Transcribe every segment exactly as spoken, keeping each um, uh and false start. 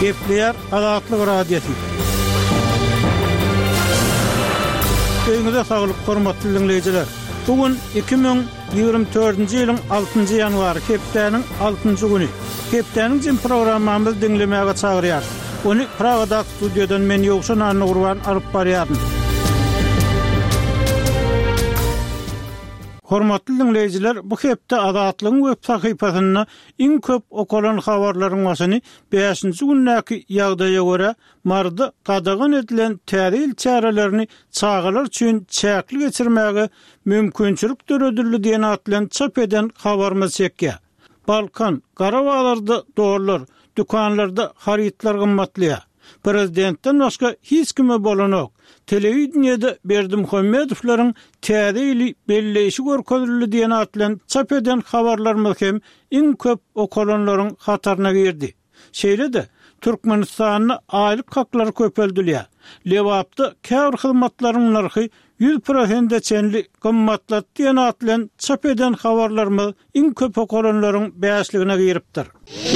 Kepler Azatlyk Radiosu. Öňüňizde saglyk, hormatly dinleýijiler. Bugün iki bin ýygrimi dördünji ýylyň altynjy ýanwary, Keplerniň altynjy güni. Keplerniň jin programmamyzy dinlemäge çagyrýar. Onu Pragada studiodan men Ýogşan Anny Gurban alyp barýarym. Hormatly dinleýijiler, bu hepde Azatlygyň web sahypasyna iň köp okulan habarlaryň başyny beşinji günnäki ýagdaýa görä mardy qadagan edilen täzil çarelerini çağalar üçin çäkli geçirmäge mümkinçilik döredildi diýen atlan çap eden habarmy çekýär. Balkan, Qarabağlarda dolar, dükanlarda haritlar gymmatlyýar. Prezidentden başga hiç kime bolanok. Televideniyada Berdimuhammedowylaryň täzeli belleşi görkezildi diýen atlan çap eden habarlarymyz hem iň köp okulanlaryň hataryna girdi. Şeýle-de Türkmenistanyň aýlyk haklary köpeldilýär. Lewapda käbir hyzmatlaryň narhy yüz prosent çenli gymmatlat diýen atlan çap eden habarlarymyz iň köp okulanlaryň beýasligine giripdir.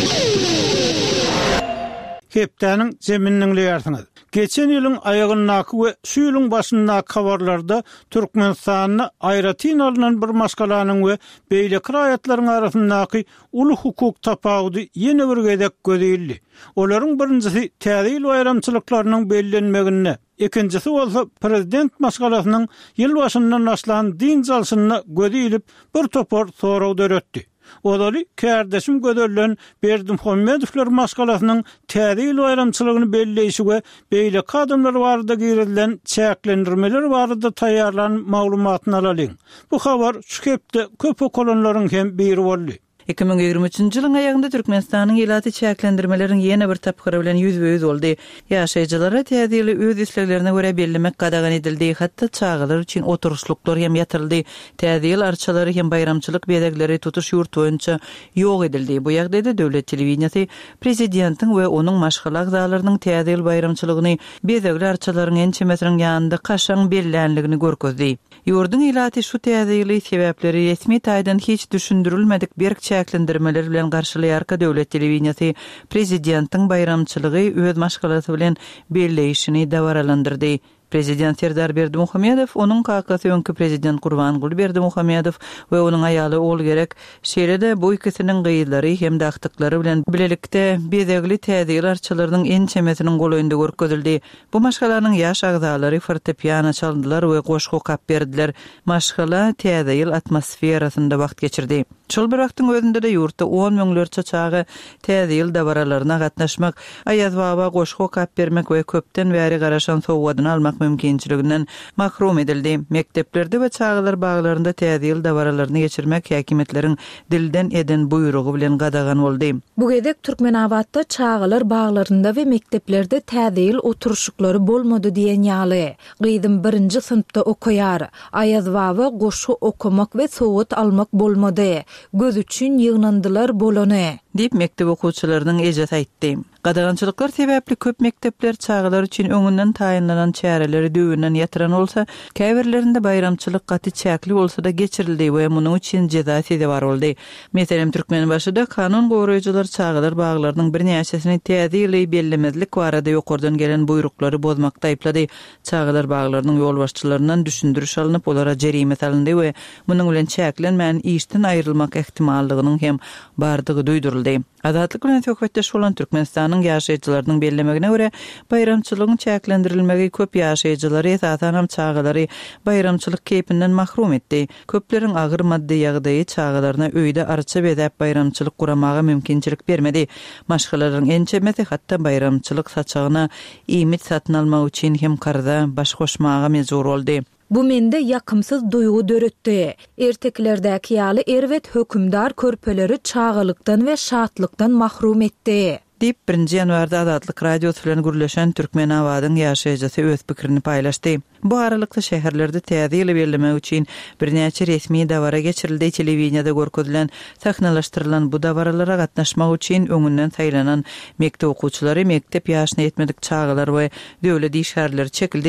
Keplerniň zeminini ýarsyňyz. Geçen ýylyň aýagynaky we şu ýylyň başyndaky habarlarda Türkmenistanyny aýratyn alynan bir maşgalanyň we beýleki raýatlaryň arasyndaky uly hukuk tapagudy ýene bir gezek gözeldi. Olaryň birinjisi täzil bayramçylyklarynyň bellenmegine, ikincisi bolsa prezident maşgalasynyň ýyl başyndan başlan din jalşynyna gözelip bir topar sorag döretdi. Odaly kärdeşim gödöllän Berdimuhammedowylar maşgalasynyň täzil bayramçylygyny belleýişi we beýle kadamlar barada girilen çäklendirmeler barada taýýarlanan maglumatyny alalyň. Bu habar şu hepde köp okulanlaryň hem biri boldy. iki bin ýygrimi üçinji ýylyň aýagynda Türkmenistanyň ýylaty çäklendirmeleriniň ýene bir tapgyry bilen ýüzbe-ýüz boldy. Ýaşaýjylara täzeli öz isleglerine görä bellemek gadagan edildi. Hatda çağalar üçin oturuşluklar hem ýatyryldy. Täzeli arçalary hem bayramçylyk bedegleri tutuş ýurt boýunça ýok edildi. Bu ýagdaýda döwlet telewizionasy prezidentiň we onuň maşgala agzalarynyň täzeli bayramçylygyny bedegli arçalaryň ençemetriň ýanynda kaşaň bellenligini görkezdi. Ýurdun ýylaty şu täzeli sebäpleri resmi taýdan hiç düşündirilmedik berk çäklendirmeler bilen garşylaýarka döwlet telewizionasy prezidentiň bayramçylygy öz maşgalasy bilen belleýişini dawaralandyrdy. Prezident Serdar Berdimuhammedow, onuň kakasy öňkü prezident Gurbanguly Berdimuhammedow we onuň aýaly ol gerek şeýle-de bu ikisiniň gyýdlary hem de aktyklary bilen bilelikde bedegli täzeli arçylarynyň ençemetiniň golaýynda görkezildi. Bu maşgalanyň ýaş agzalary fortepiano çaldylar we goşgu kap berdiler. Maşgala täzeli atmosferasynda wagt geçirdi. Şol bir wagtyň özünde de ýurtda on müňlerçe çagy täzeli dawralaryna gatnaşmak, aýaz baba goşgu kap bermek we köpden bäri garaşan sowgadyny almak mümkinçiliginden mahrum edildi. Mekteplerde we çağlar baglarında täzeli dawralaryny geçirmek häkimetleriň dilden eden buyrugy bilen gadagan boldy. Bu gezek Türkmenabadda çağlar baglarında we mekteplerde täzeli oturuşuklary bolmady diýen ýaly. Gyzym birinji synpda okuýar. Aýaz baba goşgu okumak we sowgat almak bolmady. Göz üçün ýygnandylar bolany diýip mektep okuwçylarynyň ejet aýtdy. Gadagançylyklar sebäpli köp mektepler çağlar üçin öňünden taýynlanan çäreleri düwünden ýatyran bolsa, käbirlerinde bayramçylyk gaty çäkli bolsa da geçirildi we munyň üçin jezasy da bar boldy. Meselem Türkmenbaşyda kanun goraýjylar çağlar baglarynyň bir näçesini täzeli bellemezlik barada ýokardan gelen buyruklary bozmakda aýplady. Çağlar baglarynyň ýol başçylaryndan düşündiriş alınıp olara jerime salyndy we munyň bilen çäklenmän işden aýrylmak ehtimallygynyň hem bardygy duýduruldy. Azatlyk bilen söhbetdeş bolan Türkmenistanyň ýaşaýjylarynyň bellemegine görä bayramçylygyň çäklendirilmegi köp ýaşaýjylary esasen çağalary bayramçylyk keýpinden mahrum etdi. Köpleriň agyr maddi ýagdaýy çağalaryna öýde arça bedäp bayramçylyk guramaga mümkinçilik bermedi. Maşgalaryň ençemeti hatda bayramçylyk saçagyna iýmit satyn almak üçin hem karda baş goşmaga mejbur boldy. Bu mende yakımsız duygu döretdi. Erteklerdäki ýaly erwet hökümdar körpeleri çağılykdan we şatlıkdan mahrum etdi. Dip birinji ýanwarda Azatlyk radiosu bilen gürleşen Türkmenabadyň ýaşaýjysy öz pikirini paýlaşdy. Bu aralykda şäherlerde täzeli bellemek üçin bir näçe resmi dawara geçirildi. Telewizionyada görkezilen, sahnalaşdyrylan bu dawaralara gatnaşmak üçin öňünden saýlanan mektep okuwçylary, mektep ýaşyna ýetmedik çağlar we döwlet işgärleri çekildi.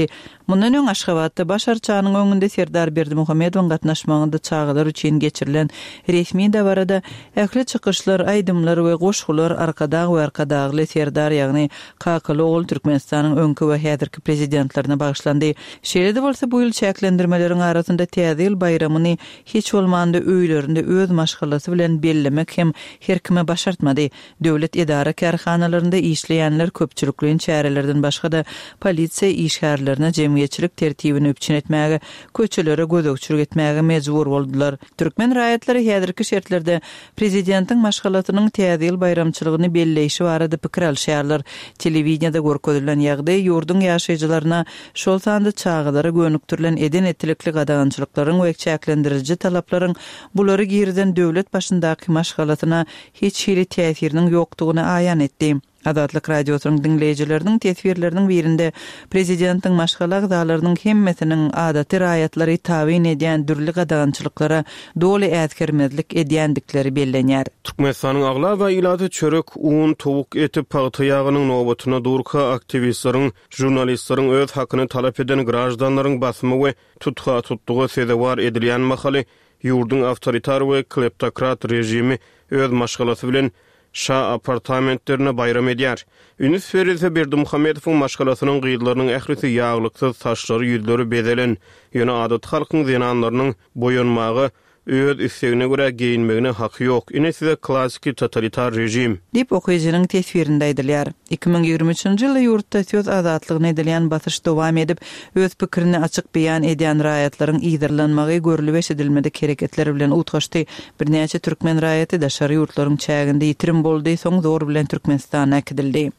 Mundan öň Aşgabatda Başarçanyň öňünde Serdar Berdimuhammedowyň gatnaşmagynda çağılar üçin geçirilen resmi dabarada ähli çykyşlar, aýdymlar we goşgular arkada we arkadagly Serdar ýagny Kakly ol Türkmenistanyň öňkü we häzirki prezidentlerine bagşlandy. Şeýle bolsa bu ýyl çäklendirmeleriň arasynda täze bayramyny hiç bolmanda öýlerinde öz maşgalasy bilen bellemek hem her kime başartmady. Döwlet edara karhanalarynda işleýänler köpçülikliň çärelerden başga da polisiýa işgärlerine jemgyýetçilik tertibini öpçün etmäge, köçelere gözökçülük etmäge mejbur boldular. Türkmen raýatlary häzirki şertlerde prezidentiň maşgalatynyň täze ýyl bayramçylygyny belleýişi barada pikir alşýarlar. Telewiziýada görkezilýän ýagdaý ýurdun ýaşaýjylaryna şol sanda çağılara gönüktirilen eden etlikli gadagançylyklaryň we çäklendiriji talaplaryň bulary girden döwlet başyndaky maşgalatyna hiç hili täsiriniň ýokdugyny aýan etdi. Adatlyk radiosynyň dinleýijileriniň tesbirleriniň birinde prezidentiň maşgala agdalarynyň hemmesiniň adaty raýatlary tabyn edýän dürli gadagançylyklara doly ätkermezlik edýändikleri bellenýär. Türkmenistanyň agla we ilaty çörek, un, towuk eti, paýta ýagynyň nobatyna durka aktivistleriň, jurnalistleriň öz hakyny talap eden grajdanlaryň basymy we tutga tutdugy sezewar edilýän mahaly ýurdun awtoritar we kleptokrat rejimi öz maşgalasy bilen şa apartamentlerine bayram edýär. Ünüs Feride Berdimuhammedowyň maşgalasynyň gyýdlarynyň ährisi ýaglyksyz, saçlary ýüzleri bezelen, ýöne adat halkyň zenanlarynyň boýanmagy öz istegine görä giyinmegine haky ýok. Ine size klassik totalitar rejim. Dip okuyucunun tesbirinde edilýär. iki bin ýigirme üçinji ýylda ýurtda söz azatlygyny edilýän basyş dowam edip, öz pikirini açyk beýan edýän raýatlaryň ýygdyrlanmagy görülip eşidilmede hereketleri bilen utgaşdy. Birnäçe türkmen raýaty da şary ýurtlaryň çäginde ýitirim boldy, soň zor bilen Türkmenistana akdildi.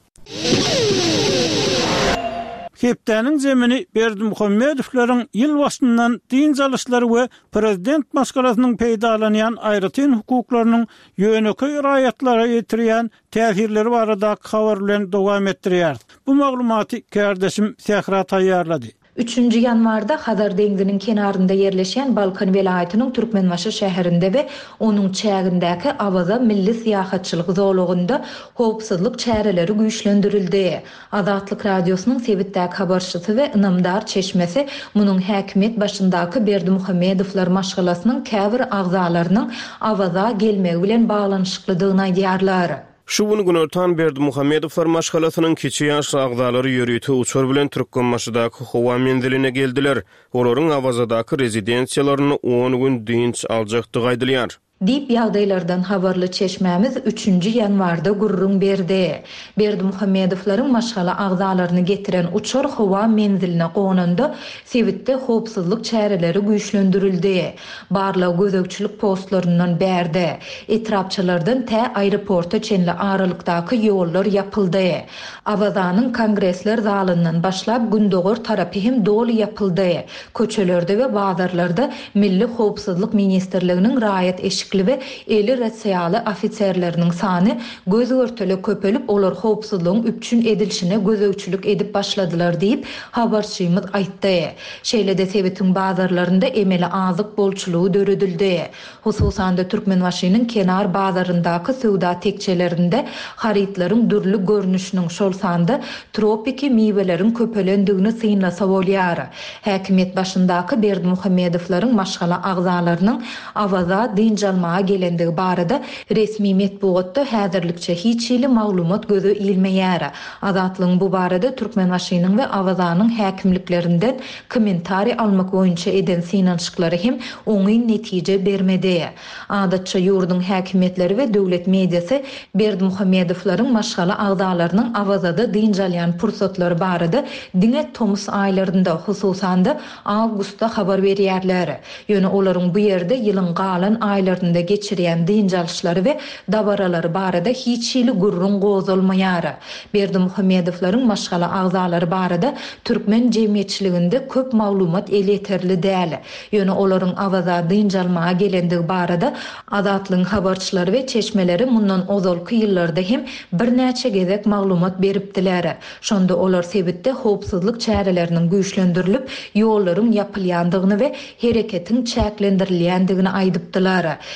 Hepdäniň zemini Berdimuhammedowlaryň ýyl başyndan din jalyshlary we prezident maskalasynyň peýdalanýan aýratyn hukuklarynyň ýöneköy raýatlara ýetirýän täsirleri barada habar bilen dowam etdirýär. Bu maglumaty kardeşim Sehra taýýarlady. üçüncü ýanwarda Hazar deňziniň kenarynda ýerleşen Balkan welaýatynyň Türkmenbaşy şäherinde we onuň çägindäki Awaza milli syýahatçylyk zolugynda howpsuzlyk çäreleri güýçlendirildi. Azatlyk radiosynyň Sebitdäki habarçysy we ynamdar çeşmesi munyň häkimet başyndaky Berdimuhammedowlar maşgalasynyň käbir agzalarynyň Awaza gelmegi bilen baglanyşyklydygyny aýdýarlar. Şu bunu günörtan Berdimuhammedowlar maşgalasynyň kiçi ýaş agdalary ýörüýti uçur bilen Türkmenbaşydaky howa menziline geldiler. Olaryň Awazadaky rezidensiýalaryny on gün dinç aljakdygy aýdylýar. Dip ýagdaýlardan habarly çeşmämiz üçüncü ýanwarda gurrun berdi. Berdimuhammedowlaryň maşgala agzalaryny getiren uçur howa menziline gonanda Sebitde howpsuzlyk çäreleri güýçlendirildi. Barla gözökçülük postlaryndan berdi. Etrapçylardan tä aeroporta çenli aralykdaky ýollar ýapyldy. Awazanyň kongresler zalyndan başlap gündogor tarapy hem doly ýapyldy. Köçelerde we bazarlarda Milli Howpsuzlyk Ministrliginiň raýat eşik we eli resiýaly ofitserleriniň sany göz örteli köpelip olar howpsuzlygyň üpçün edilişine gözökçülük edip başladylar diýip habarçymyz aýtdy. Şeýle-de Sebitiň bazarlarynda emeli azyk bolçulugy döredildi. Hususan da Türkmenbaşynyň kenar bazaryndaky sowda tekçelerinde haritlaryň dürli görnüşiniň şol sanda tropiki miweleriň köpelendigini synlasa bolýar. Häkimet başyndaky Berdimuhammedowlaryň maşgala agzalarynyň Awaza dinjal gelendigi barada resmi metbuatda häzirlikçe hiç ýyly maglumat gözü ilmeýär. Azatlygyň bu barada Türkmenbaşynyň we Awazanyň häkimliklerinden kommentari almak boýunça eden synanşyklary hem oňy netije bermedi. Adatça ýurdun häkimetleri we döwlet mediasy Berdimuhammedowlaryň maşgala agdalarynyň Awazada dinjalýan pursatlary barada diňe tomus aýlarynda hususan da awgustda habar berýärler. Ýöne olaryň bu ýerde ýylyň galan aýlarynda geçirýän dinjalşlary we dabaralary barada hiç ýyly gurrun gozulmaýar. Berdimuhammedowlaryň maşgala agzalary barada türkmen jemgyýetçiliginde köp maglumat eleterli däl. Ýöne olaryň Awaza dinjalmaga gelendigi barada Azatlygyň habarçylary we çeşmeleri mundan ozalky ýyllarda hem birnäçe gezek maglumat beripdiler. Şonda olar Sebitde howpsuzlyk çäreleriniň güýçlendirilip, ýollaryň ýapylýandygyny we hereketiň çäklendirilýändigini aýdypdylar.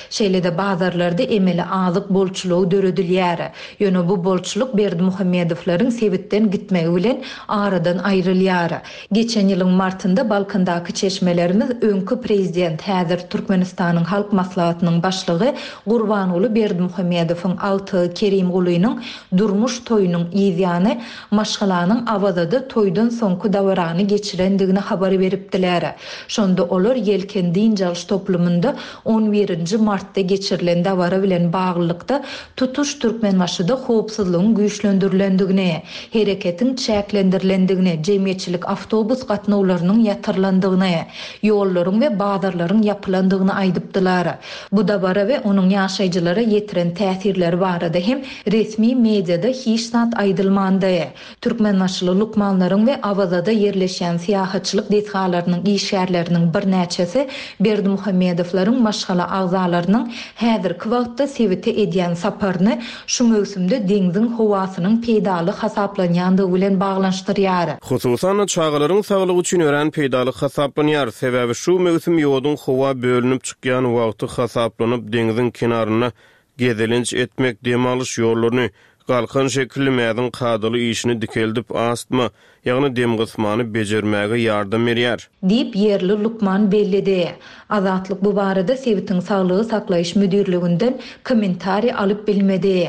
Şeýle-de bazarlarda emeli azyk bolçulugy döredilýär. Ýöne bu bolçuluk Berdimuhammedowlaryň sebitden gitmegi bilen aradan aýrylýar. Geçen ýylyň martynda Balkandaky çeşmelerimiz öňkü prezident häzir Türkmenistanyň halk maslahatynyň başlygy Gurbanuly Berdimuhammedowyň alty Kerim Gulynyň durmuş toýunyň ýyzyany maşgalanyň awazada toýdan soňky dawrany geçirendigini habar beripdiler. Şonda olar Yelken Dinjalş toplumunda on birinji martda geçirilen dawra bilen baglykda tutuş Türkmenbaşyda howpsuzlygyň güýçlendirilendигine, hereketiň çäklendirilendигine, jemgyýetçilik awtobus gatnawlarynyň ýatyrlandygyna, ýollaryň we bazarlaryň ýapylandygyny aýdypdylar. Bu dawra we onuň ýaşaýjylara ýetiren täsirleri barada hem resmi mediada hiç zat aýdylmandy. Türkmenbaşyly lukmanlaryň we awazada ýerleşen siýahatçylyk detgalarynyň işgärleriniň bir näçesi Berdimuhammedowlaryň maşgala agzalarynyň häzirki wagtda sebite edýän saparyny şu mövsümde deňziň howasynyň peýdaly hasaplanýandygy bilen baglanşdyrýar. Hususan çağalaryň saglygy üçin ören peýdaly hasaplanýar. Sebäbi şu mövsüm ýoduň howa bölünip çykýan wagty hasaplanyp deňziň kenaryna gezelenç etmek dem alyş ýollaryny galkan şekilli mädin kadaly işini dikeldip astma, ýagny dem gysmany bejermäge ýardam berýär. Dip yerli Lukman bellidi. Azatlyk bu barada sebitiň saglygy saklaýyş müdirliginden kommentari alyp bilmedi.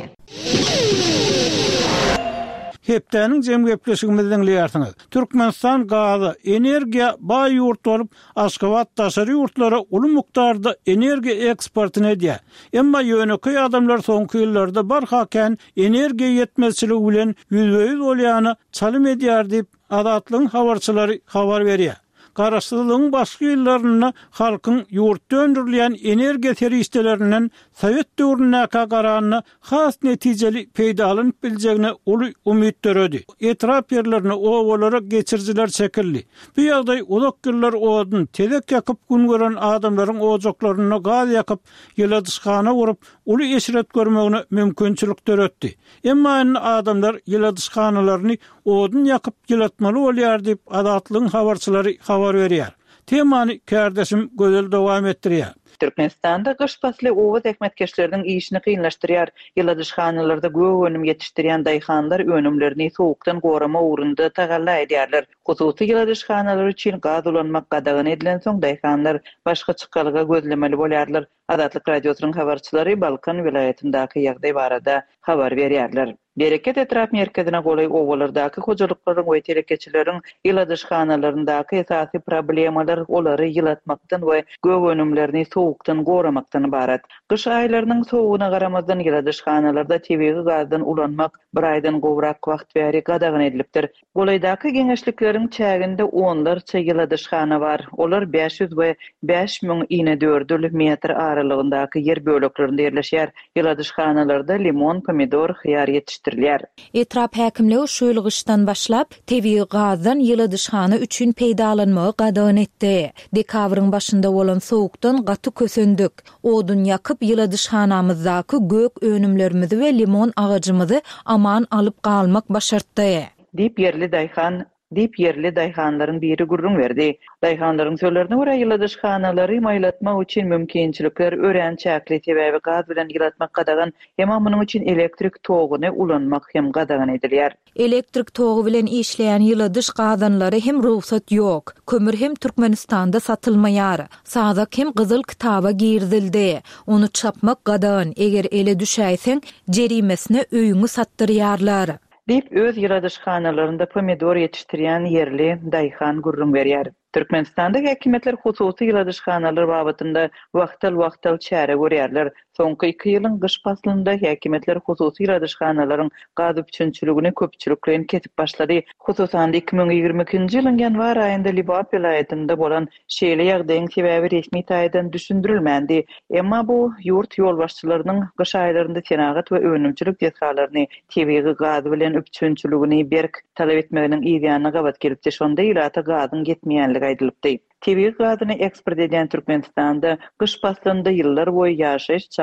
Hepdäniň jemgyýetleşigimizden diýersiňiz. Türkmenistan gazy, energiýa baý ýurt bolup, Aşgabat daşary ýurtlara uly mukdarda energiýa eksportyny edýär. Emma ýöneky adamlar soňky ýyllarda barhaken energiýa ýetmezçiligi bilen ýüzbeýüz bolýany çalym edýär diýip Azatlygyň habarçylary habar berýär. Garaşsyzlygyň başky ýyllaryna halkyň ýurtda öndürilýän energiýa terişdelerinden Sowet döwründäki garanyny has netijeli peýdalanyp biljegine uly umyt döredi. Etrap ýerlerini owalara geçirjiler çekildi. Bu ýagdaý uzak ýyllar odun tedek ýakyp gün gören adamlaryň ojaklaryna gaz ýakyp ýyladyşgana gurup uly eşret görmegine mümkinçilik döretdi. Emma adamlar ýyladyşganalaryny odun ýakyp ýylatmaly bolýar diýip Azatlygyň habarçylary habar berýär. Temany kärdeşim gözel dowam etdirýär. Türkmenistanda gyş pasly owuz ekmetkeşleriniň işini kynlaşdyrýar. Ýyladyşganalarda göp önüm ýetişdirýän daýhanlar önümlerini sowukdan gorama ugrunda tagalla edýärler. Hususy ýyladyşganalar üçin gaz ulanmak gadagan edilen soň daýhanlar başga çykalyga gözlemeli bolýarlar. Azatlyk radiosynyň habarçylary Balkan vilayatyndäki ýagdaý barada habar berýärler. Bereket etraf merkezine golay owalardaky hojalyklaryň we telekeçileriň ýyladyşganalaryndaky esasy problemalar olary ýylatmakdan we göp önümlerini sowukdan goramakdan barat. Gyş aýlarynyň sowugyna garamazdan ýyladyşganalarda tebigy gazdan ulanmak bir aýdan gowrak wagt bäri gadagan edilipdir. Golaýdaky geňeşlikleriň çäginde onlarça ýyladyşgana bar. Olar beş ýüz we beş miň ine dördül metr aralygyndaky yer böleklerinde ýerleşýär. Ýyladyşganalarda limon, pomidor, hyýar ýetişdirilýär. Etrap häkimligi şu ýylgyşdan başlap tebigy gazdan ýyladyşgana üçin peýdalanmagy gadagan etdi. Dekabryň başynda bolan sowukdan gaty kösendük. Odun ýakyp ýyladyşganamyzdaky gök önümlerimizi we limon agajymyzy aman alyp galmak başartdy. Dip yerli daýhan Dip yerli daýhanlaryň biri gurrun berdi. Daýhanlaryň sözlerine görä ýyladyşganalary maýlatmak üçin mümkinçilikler ören çäkli sebäbi gaz bilen ýylatmak gadagan, hem munyň üçin elektrik toguny ulanmak hem gadagan edilýär. Elektrik togu bilen işleýän ýyladyş gazanlary hem ruhsat ýok. Kömür hem Türkmenistanda satylmaýar. Sazak hem gyzyl kitaba girdildi. Onu çapmak gadagan. Eger ele düşäýseň, jerimesine öýüňi satdyrýarlar. Dip öz ýyladyşganalarynda pomidor ýetişdirýän yerli daýhan gurrun berýär. Türkmenistanda häkimetler hususy ýyladyşganalar babatynda wagtal-wagtal çäre görýärler. Soňky iki ýylyň gyş paslynda häkimetler hususy ýyladyşganalaryň gaz üçinçiligini köpçüliklen ketip başlady. Hususan iki ming ýigirme ikinji ýylyň ýanwar aýynda Libap vilayatynda bolan şeýle ýagdaýyň sebäbi resmi taýdan düşündirilmändi. Emma bu ýurt ýolbaşçylarynyň gyş aýlarynda tenagat we önümçilik detgalaryny tebigy gaz bilen üçinçiligini berk talap etmeginiň ýygyanyna gabat gelipdi. Şonda ýylata gazyň getmeýänligi aýdylypdy. Tebigy gazyny eksport edýän Türkmenistanda gyş paslynda ýyllar boýy ýaşaýyş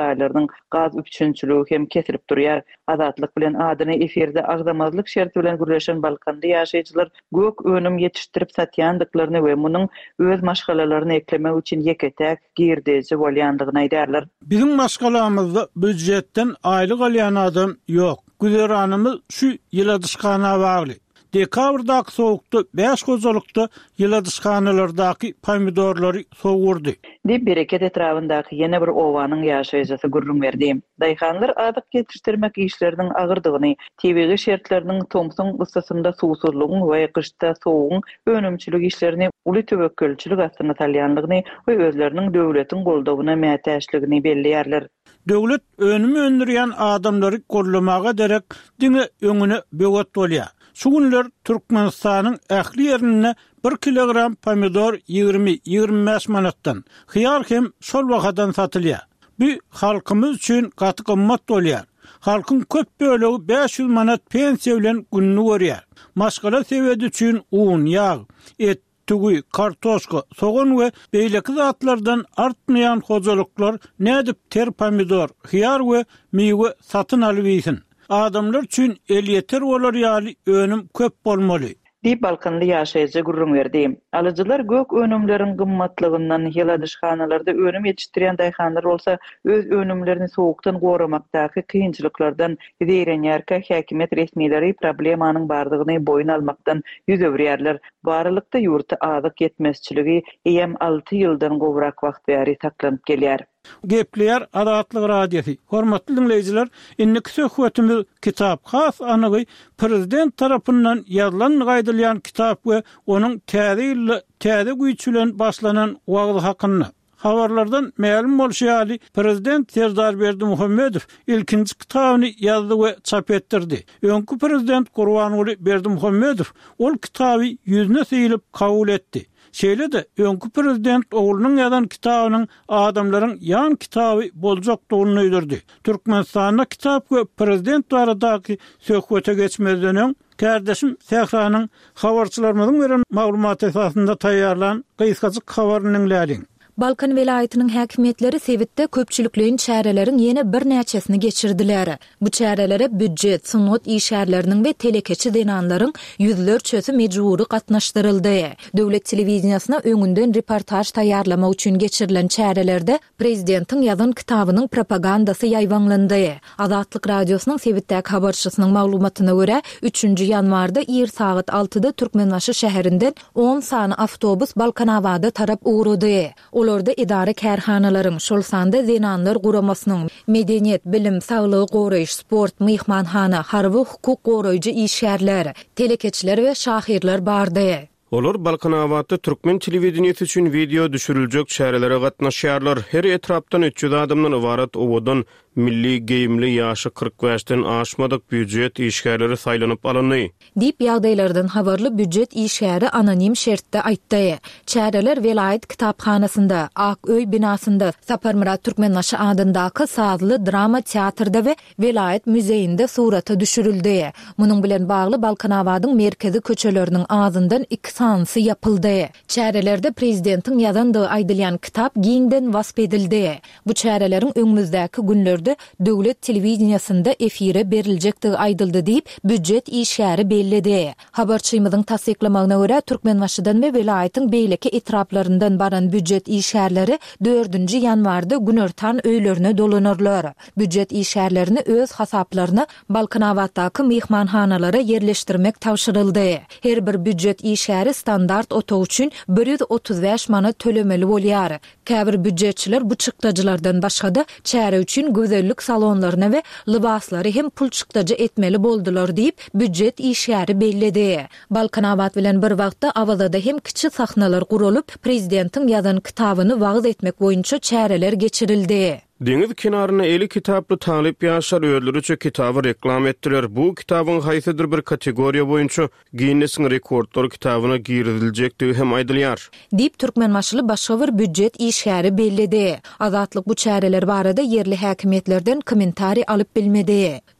saýlarynyň gaz üçünçüligi hem kesilip durýar. Azatlyk bilen adyny efirde agdamazlyk şerti bilen gürleşen Balkanda ýaşaýjylar gök önüm ýetişdirip satýandyklaryny we munyň öz maşgalalaryny eklemek üçin ýeketäk girdeji bolýandygyny aýdarlar. Bizim maşgalamyzda büdjetden aýlyk alýan adam ýok. Güzeranymyz şu ýyla dyşgana bagly. Dekabrdaky sowukda beş gozalykda ýyla dyşganalardaky pomidorlary sowurdy. Dip bereket etrafyndaky ýene bir owanyň ýaşaýjysy gurrun berdi. Daýhanlar adyk getirtirmek işleriniň agyrdygyny, tebigy şertleriniň toňsun gysasynda suwsuzlygyň we kışda soğugyň önümçilik işlerini uly töwekkülçilik astyna salýanlygyny we özleriniň döwletiň goldawyna mätäçligini belliýärler. Döwlet önümi öndürýän adamlary gollamaga derek diňe öňüne böwet bolýar. Şu günler Türkmenistanyň ähli ýerine bir kilogram pomidor ýygrimi ýygrimi beş manatdan, hyýar hem şol wagtdan satylýar. Bu halkymyz üçin gaty gymmat bolýar. Halkyň köp bölegi beş yüz manat pensiýa bilen günni görýär. Maşgala sebedi üçin un, ýağ, et, tügü, kartoşka, soğan we beýleki zatlardan artmaýan hozalyklar nädip ter pomidor, hyýar we meýwe satyn alyp adamlar üçün el yeter bolar ýaly önüm köp bolmaly. Dip Balkanly ýaşaýjy gurrun berdi. Alyjylar gök önümleriň gymmatlygyndan ýyla dyşganalarda önüm ýetişdirýän daýhanlar bolsa, öz önümlerini sowukdan goramakdaky kynçylyklardan diýerenýärkä häkimet resmiýetleri problemanyň bardygyny boyun almakdan ýüz öwrýärler. Barlykda ýurtda azyk ýetmezçiligi eýem alty ýyldan gowrak wagt bäri taklanyp gelýär. Gepler Azatlyk radiosi. Hormatly dinleyijiler, inniki söhbetimiz kitap has anagy prezident tarapyndan ýazylan gaýdylýan kitap we onuň täze täze güýçülen başlanan wagty hakyny. Habarlardan ma'lum bolýaly, prezident Serdar Berdimuhammedow ilkinji kitabyny ýazdy we çap etdirdi. Öňkü prezident Gurbanuly Berdimuhammedow ol kitaby ýüzüne seýilip kabul etdi. Şeýle de öňkü prezident oglunyň ýazan kitabynyň adamlaryň ýan kitaby boljakdygyny öýderdi. Türkmenistanda kitap we prezident aradaky söhbete geçmezden öň kardeşim Sehranyň habarçylarymyň beren maglumat esasynda taýýarlan gysgaçyk habarynyň läriň. Balkan welaýatynyň häkimetleri Sewitde köpçülikliň çäreleriň ýene bir näçesini geçirdiler. Bu çärelere büdjet, sunat işärleriniň we telekeçi denanlaryň ýüzlerçesi mejburi gatnaşdyryldy. Döwlet telewiziýasyna öňünden reportaj taýýarlamak üçin geçirilen çärelerde prezidentiň ýazan kitabynyň propagandasy ýaýwanlandy. Azatlyk radiosynyň Sewitdäki habarçysynyň maglumatyna görä, üçünji ýanwarda ýer saat altıda Türkmenbaşy şäherinden on sany awtobus Balkanawada tarap uğrady. Olorda idare kärhanalaryň, şol sanda zenanlar guramasynyň, medeniýet, bilim, saglygy goraýyş, sport, myhmanhana, harby hukuk goraýjy işgärler, telekeçiler we şahirler bardy. Olar Balkanawatda Türkmen telewiziýasy üçin video düşüriljek şäherlere gatnaşýarlar. Her etrapdan üç yüz adamdan ibaret owadan milli geyimli ýaşy kırk beşden aşmadyk büdjet işgärleri saýlanyp alyndy. Dip ýagdaýlardan habarly büdjet işgäri anonim şertde aýtdy. Çäreler welaýat kitaphanasynda, Ak öý binasynda, Saparmurat Türkmenbaşy adyndaky sazly drama teatrda we welaýat müzeýinde surata düşürildi. Munyň bilen bagly Balkanawadyň merkezi köçeleriniň ağzyndan iki sansy yapyldy. Çärelerde prezidentiň ýazandygy aýdylýan kitap giňden wasp edildi. Bu çäreleriň öňümüzdäki günler döwlet telewiziýasynda efire beriljekdigi aýdyldy diýip büdjet işgäri bellidi. Habarçymyzyň tasdiklamagyna görä Türkmenbaşydan we welaýatyň beýleki etraplaryndan baran büdjet işgärleri dördünji ýanwarda günortan öýlerine dolanarlar. Büdjet işgärlerini öz hasaplaryna Balkanawatdaky myhmanhanalara ýerleşdirmek tawşyryldy. Her bir büdjet işgäri standart otow üçin bir yüz otuz beş manat tölemeli bolýar. Käbir büdjetçiler bu çykdagylardan başga-da çäre üçin güzellik salonlaryna we libaslary hem pul çykdajy etmeli boldular diýip büdjet işgäri bellidi. Balkanawat bilen bir wagtda awazada hem kiçik sahnalar guralyp prezidentiň ýazan kitabyny wagz etmek boýunça çäreler geçirildi. Deniz kenaryna eli kitaply talip ýaşar öýleri üçin kitaby reklam etdiler. Bu kitabyň haýsydyr bir kategoriýa boýunça Guinness rekordlar kitabyna girdiljekdigi hem aýdylýar. Dip Türkmenbaşy başga bir büdjet işgäri bellidi. Azatlyk bu çäreler barada yerli häkimetlerden kommentari alyp bilmedi.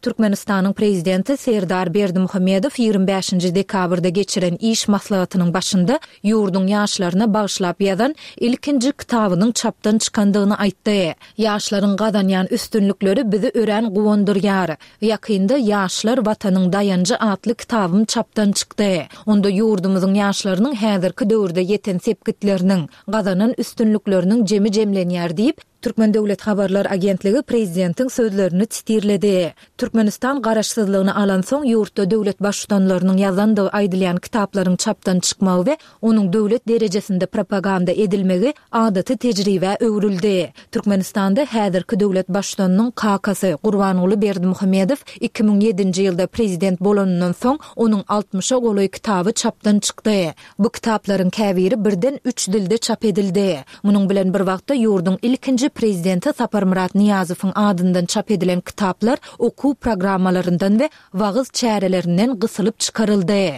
Türkmenistanyň prezidenti Serdar Berdimuhammedow ýygrimi beşinji dekabrda geçiren iş maslahatynyň başynda ýurdun ýaşlaryna bagyşlap ýazan ilkinji kitabynyň çapdan çykandygyny aýtdy. Ýaşlaryň gadanýan üstünlükleri bizi ören gowandyrýar. Ýakynda ýaşlar watanyň dayanjy atly kitabym çapdan çykdy. Onda ýurdumyzyň ýaşlarynyň häzirki döwürde ýeten sepkitleriniň gadanan üstünlükleriniň jemi jemlenýär diýip Türkmen Döwlet Habarlar Agentligi prezidentiň sözlerini titirledi. Türkmenistan garaşsyzlygyny alan soň ýurtda döwlet başçylarynyň ýazandygy aýdylýan kitaplaryň çapdan çykmagy we onuň döwlet derejesinde propaganda edilmegi adaty tejribe öwrüldi. Türkmenistanda häzirki döwlet başçylarynyň kakasy Gurbanuly Berdimuhammedow iki ming ýedinji ýylda prezident bolanyndan soň onuň altmyşa goly kitaby çapdan çykdy. Bu kitaplaryň käbiri birden üç dilde çap edildi. Munyň bilen bir wagtda ýurdun ilkinji prezidenti Sapar Murat Niyazowyň adyndan çap edilen kitaplar okuw programmalaryndan we wagyz çärelerinden gysylyp çykaryldy.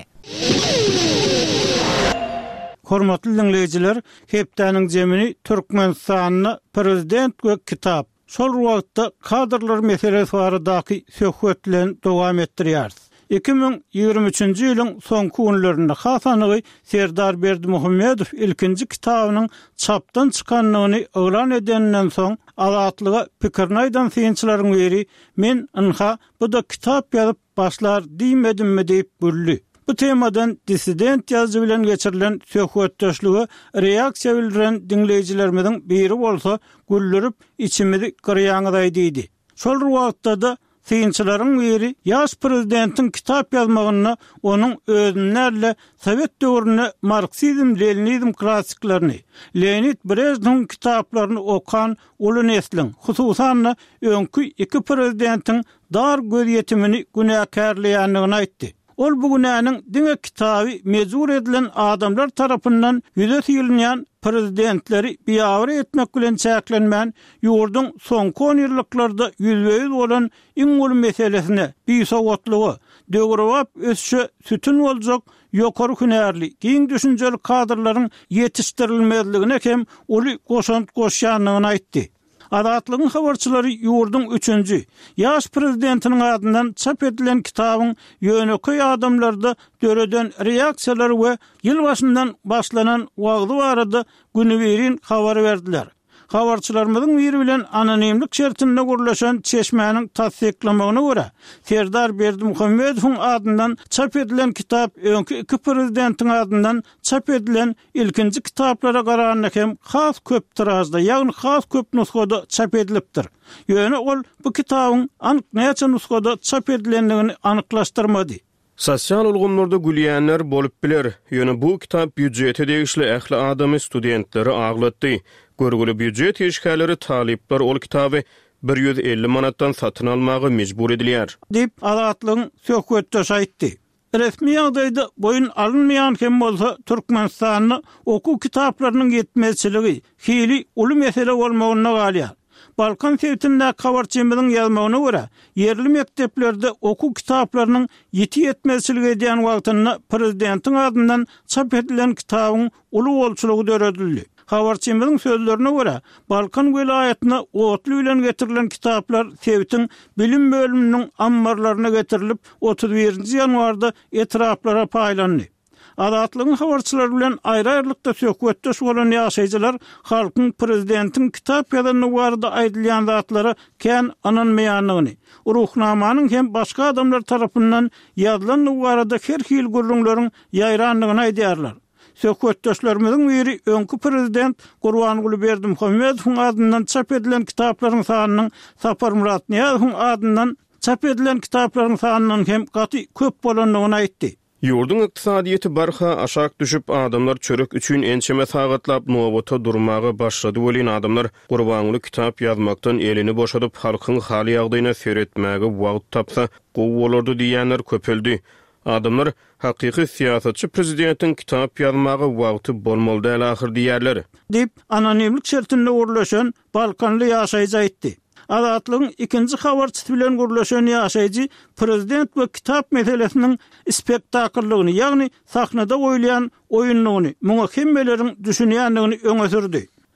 Hormatly dinleyijiler, hepdeniň jemini Türkmenistanyna prezident we kitap. Şol wagtda kadrlar meselesi baradaky söhbetlerini dowam etdirýär. iki ming ýygrimi üçinji ýylyň soňky günlerinde hasanygy Serdar Berdimuhammedow ilkinji kitabynyň çapdan çykanlygyny öwran edenden soň azatlyga pikirini aýdan synçylaryň biri men ynha bu da kitap ýazyp başlar diýmedimmi diýip böldi. Bu temadan dissident ýazgy bilen geçirilen söhbetdeşligi reaksiýa bildiren dinleýijilerimiň biri bolsa güllürüp içimizi gyrýaňyzay diýdi. Şol wagtda da synçylaryň biri ýaş prezidentin kitap ýazmagyna onuň özünerle Sowet döwrüne Marksizm, Leninizm klassiklaryny, Leonid Brezhnewň kitaplaryny okan uly neslin, hususan öňkü iki prezidentin dar göz ýetimini günäkärleýändigini aýtdy. Ol bu günäniň diňe kitaby mezur edilen adamlar tarapyndan ýüze süýülýän prezidentleri biýawry etmek bilen çäklenmän ýurdun soňky on ýyllarlarda ýüzbeýiz bolan iň uly meselesine biýsowatlygy, döwrewap ösşe sütün boljak ýokary hünärli, giň düşünjeli kadrlaryň ýetişdirilmezligine hem uly goşant goşýanlygyny aýtdy. Adatlygyň habarçylary ýurdun üçünji ýaş prezidentiniň adyndan çap edilen kitabyň ýöneki adamlarda döreden reaksiýalar we ýyl başyndan başlanan wagty barada günüberin habar berdiler. Habarçylarymyzyň biri bilen anonimlik şertinde gurlaşan çeşmäniň tasdiklamagyna görä Serdar Berdimuhammedowyň adyndan çap edilen kitap öňkü iki prezidentiň adyndan çap edilen ilkinji kitaplara garanyna hem has köp tirazda, ýagny has köp nuskada çap edilipdir. Ýöne ol bu kitabyň anyk näçe nuskada çap edilendigini anyklaşdyrmady. Sosial ulgumlarda gülýänler bolup biler. Ýöne bu kitap büdjeti degişli ähli adamy studentleri aglatdy. Görgüli büdjet eşkäleri talipler ol kitaby bir yüz elli manatdan satyn almagy mejbur edilýär. Dip adatlyň söhbetdeş aýtdy. Resmi ýagdaýda boyun alınmayan hem bolsa Türkmenistanyň okuw kitaplarynyň ýetmezçiligi hili uly mesele bolmagyna galýar. Balkan sewtinde habarçymyzyň ýazmagyna görä, yerli mekteplerde okuw kitaplarynyň ýeti ýetmezçiligi edýän wagtyna prezidentiň adyndan çap edilen kitabyň uly bolçulugy döredildi. Habarçymyzyň sözlerine görä, Balkan welaýatyna otly bilen getirilen kitaplar Sewtiň bilim bölüminiň ambarlaryna getirilip otuz birinji ýanwarda etraplara paýlandy. Adatlygyň habarçylary bilen aýry-aýrylykda söhbetdeş bolan ýaşaýjylar halkyň prezidentiň kitap ýazanyny barada aýdylýan zatlara kän ananmaýanlygyny, ruhnamanyň hem başga adamlar tarapyndan ýazylan barada her hil gurrunlaryň ýaýranlygyny aýdýarlar. Söhbetdeşlerimiziň biri öňkü prezident Gurbanuly Berdimuhammedowyň adyndan çap edilen kitaplaryň sanynyň Sapar Murat Niyazowyň adyndan çap edilen kitaplaryň sanynyň hem gaty köp bolanlygyny aýtdy. Ýurdun ykdysadyýety barha aşak düşüp adamlar çörek üçin ençeme sagatlaپ nowata durmagy başlady bolan adamlar Gurbanuly kitap ýazmakdan elini boşadyp halkyň hali ýagdaýyna seretmäge wagt tapsa gowy bolardy diýenler köpeldi. Adamlar hakyky siýasatçy prezidentiň kitap ýazmagy wagty bolmaly däl ahir diýerler. Dip anonimlik şertinde urlaşan Balkanly ýaşaýjy aýtdy. Adatlygyň ikinji habarçysy bilen gurlaşan ýaşaýjy prezident we kitap meselesiniň spektakllygyny, ýagny sahnada goýulan oýunlygyny, muňa hemmelerin düşünýändigini öňe sürdi.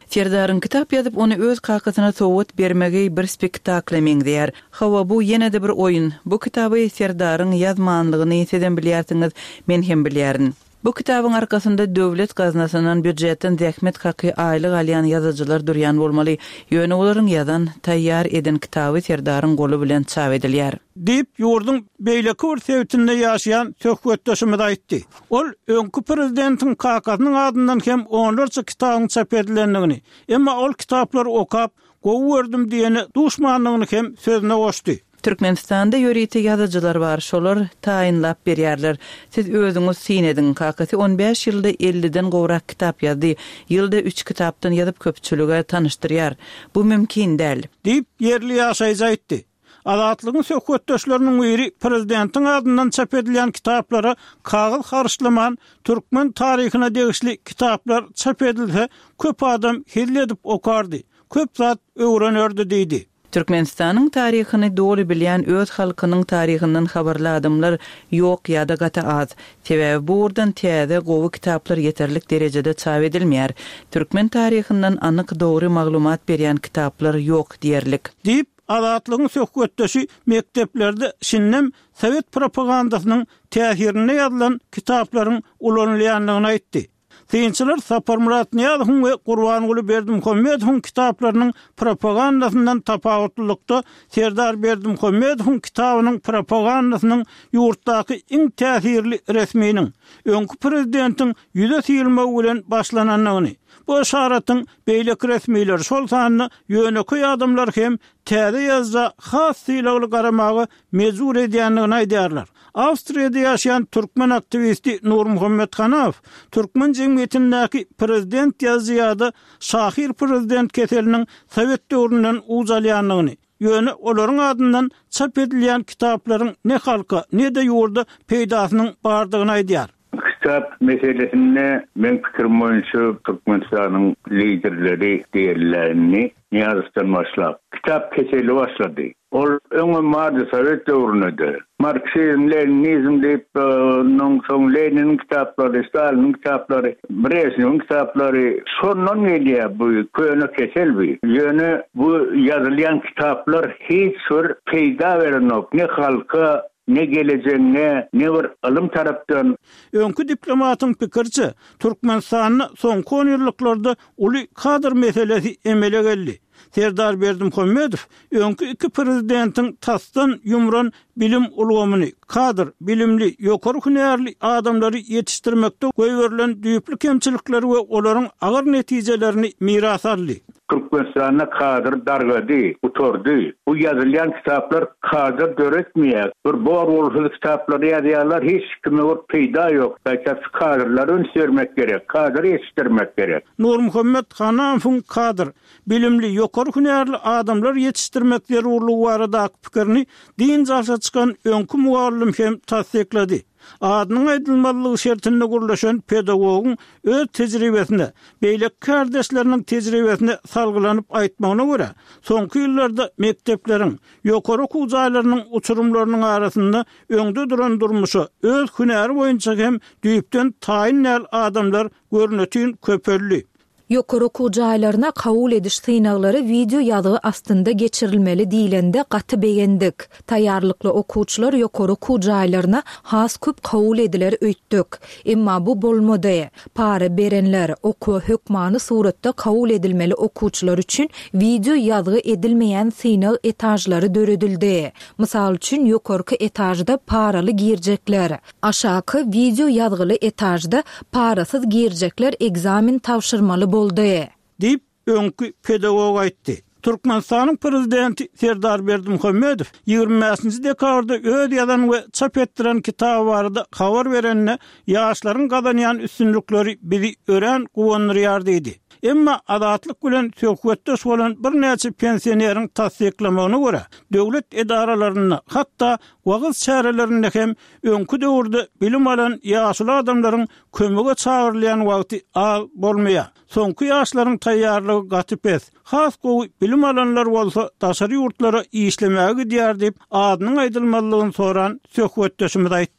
Serdarın kitap yazıp onu öz kakasına sowut bermegi bir spektakle meňdýär. Hawa bu ýene-de bir oyun. Bu kitaby Serdarın ýazmanlygyny seden bilýärsiňiz, men hem bilýärin. Bu kitabın arkasında dövlet gaznasынан büdjetten zähmet haky aýlyk alýan ýazyjylar durýan bolmaly. Ýöne olaryň ýazan, taýýar eden kitaby Serdarın goly bilen çap edilýär. Dip ýurdun beýleki bir sebitinde ýaşaýan söhbetdeşimiz aýtdy. Ol öňkü prezidentiň kakasynyň adyndan hem onlarça kitabyň çap edilendigini, emma ol kitaplar okap, gowy berdim diýeni duşmanlygyny hem sözüne goşdy. Türkmenistanda ýöriti ýazyjylar bar, şolar taýinlap berýärler. Siz özüňiz sinedin, kakasy on beş ýylda elliden gowrak kitap ýazdy. Ýylda üç kitapdan ýazyp köpçülüge tanıştyrýar. Bu mümkin däl. Diýip ýerli ýaşaýjy aýtdy. Azatlygyň söhbetdeşleriniň biri prezidentiň adyndan çap edilen kitaplara kagyz harçlaman türkmen taryhyna degişli kitaplar çap edilse köp adam hilledip okardy. Köp zat öwrenördi diýdi. Türkmenistanyň taryhyny dogry bilýän öz halkynyň taryhyndan habarly adamlar ýok ýa-da gata az. Sebäbi burdan täze gowy kitaplar ýeterlik derejede çap edilmeýär. Türkmen taryhyndan anyk dogry maglumat berýän kitaplar ýok diýerlik. Diýip Azatlygyň söhbetdeşi mekteplerde şinnem Sowet propagandasynyň täsirine ýazylan kitaplaryň ulanylýanlygyny aýtdy. Synçylar Sapar Murat Niýazow we Gurbanguly Berdimuhammedowyň kitaplarynyň propagandasyndan tapawutlykda Serdar Berdimuhammedowyň kitabynyň propagandasynyň ýurtdaky iň täsirli resminiň öňkü prezidentiň ýüze silmek bilen başlananyny, bu şaratyň beýleki resmiler şol sanyny ýöneki adamlar hem täze ýazda has silagly garamagy mezur edýänligini aýdýarlar. Awstriýada ýaşaýan türkmen aktivisti Nur Muhammed Hanaw, türkmen jemgyýetindäki prezident ýazýada şahir prezident keseliniň Sowet döwründen uzalýanlygyny, ýöne olaryň adyndan çap edilýän kitaplaryň ne halka, ne de ýurda peýdasynyň bardygyny aýdýar. Kitap meselesinde men pikirim boýunça Türkmenistanyň liderleri diýerlerini ýazykdan başlap kitap keseli başlady. Ol öňe mardy Sowet döwründe Marksizm, Leninizm diýip noň soň Leninin kitaplary, Stalinin kitaplary, Brezhnew'in kitaplary şondan gelýär bu köne kesel bu. Ýöne bu ýazylýan kitaplar hiç bir peýda berenok, ne halka ne geleceğine, ne bir alım taraftan. Öňkü diplomatyň pikirçe, Türkmenistanyň soňky on ýyllarda uly kadr meselesi emele geldi. Serdar Berdimuhammedow öňkü iki prezidentiň tasdan ýumran bilim ulgamyny, kadr, bilimli, ýokary hünärli adamlary ýetişdirmekde göýberilen düýüplü kemçilikleri we olaryň agyr netijelerini miras aldy. Türkmenistan'a kadr dargady, utordy. Bu ýazylýan kitaplar kadr döretmeýär. Bir bor bolsa kitaplar ýazýarlar, hiç kime bir peýda ýok. Belki kadrlary öňsürmek gerek, kadr ýetişdirmek gerek. Nur Muhammed Hanawyň kadr, bilimli, ýokary hünärli adamlar ýetişdirmek zerurlygy barada pikirini din jalsa çykan öňkü muallim hem tasdiklady. Adynyň aýdylmalygy şertinde gurlaşan pedagogyň öz tejribesinde, beýlek kardeşleriniň tejribesinde salgylanyp aýtmagyna görä, soňky ýyllarda mektepleriň, ýokary okuw jaýlarynyň uçurumlarynyň arasynda öňde duran durmuşy, öz hünäri boýunça hem düýüpden taýin adamlar görnetýän köpelli. Ýokary okuw jaýlaryna kabul ediş synaglary video ýazygy astynda geçirilmeli diýilende gaty beýendik. Taýýarlykly okuwçylar ýokary okuw jaýlaryna has köp kabul ediler öýtdik. Emma bu bolmady. Para berenler okuw hökmany suratda kabul edilmeli okuwçylar üçin video ýazygy edilmeýän synag etajlary döredildi. Mysal üçin ýokarky etajda paraly girjekler, aşaky video ýazygy etajda parasyz girjekler egzamin tapşyrmaly boldy. Dip öňkü pedagog aýtdy. Türkmenistanyň prezidenti Serdar Berdimuhammedow ýygrimi beşinji dekabrda öz ýazan we çap etdiren kitap barada habar berenne ýaşlaryň gazanýan üstünlükleri bizi ören guwanyrýar diýdi. Emma azatlyk bilen söhbetdeş bolan bir näçe pensioneriň tasdiklamagyna görä, döwlet edaralaryna, hatda wagyz çärelerinde hem öňkü döwürde bilim alan ýaşly adamlaryň kömege çagyrylýan wagty az bolmaýar. Soňky ýaşlaryň taýýarlygy gatypes, has gowy bilim alanlar bolsa daşary ýurtlara işlemäge diýär diýip adynyň aýdylmalygyny soran söhbetdeşimiz aýtdy.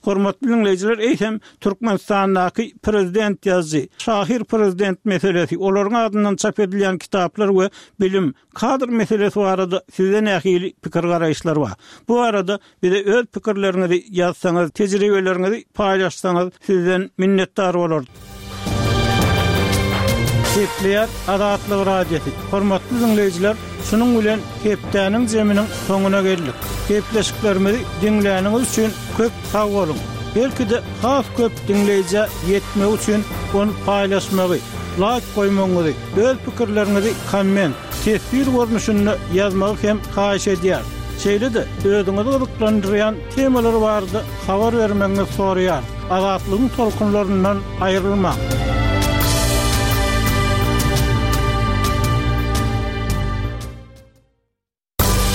Hormatly dinleyijiler, eýsem Türkmenistandaky prezident ýazdy, şahir prezident meselesi, olaryň adyndan çap edilen kitaplar we bilim, kadr meselesi barada sizden nähili pikir garaýşlar bar. Bu arada bize öz pikirlerinizi ýazsaňyz, tejribelerinizi paýlaşsaňyz sizden minnetdar bolardy. Hepleýär Azatlyk radiosi. Hormatly dinleyijiler, şunun bilen hepdäniň jeminiň soňuna geldik. Hepleşiklerimizi dinläniňiz üçin köp sag bolun. Belki de has köp dinleýije ýetmek üçin onu paýlaşmagy, like goýmagy, öz pikirlerinizi komment, tesbir görnüşünde ýazmagy hem haýyş edýär. Şeýle-de özüňizi gyzyklandyrýan temalar bardy, habar bermeňizi soraýar. Azatlygyň tolkunlaryndan aýrylma.